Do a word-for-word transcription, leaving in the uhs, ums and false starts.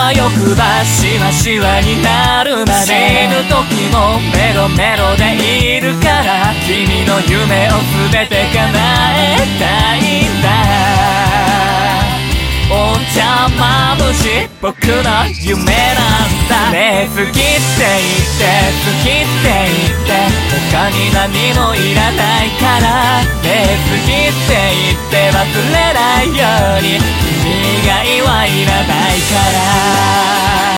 わよくばしわしわになるまで、死ぬ時もメロメロでいるから、君の夢を全て叶えたいんだ。お茶まぶし僕の夢なんだ。ねえ好きって言って好きって言って他に何もいらないから、ねえ好きって言って忘れないように、君以外はいらないから。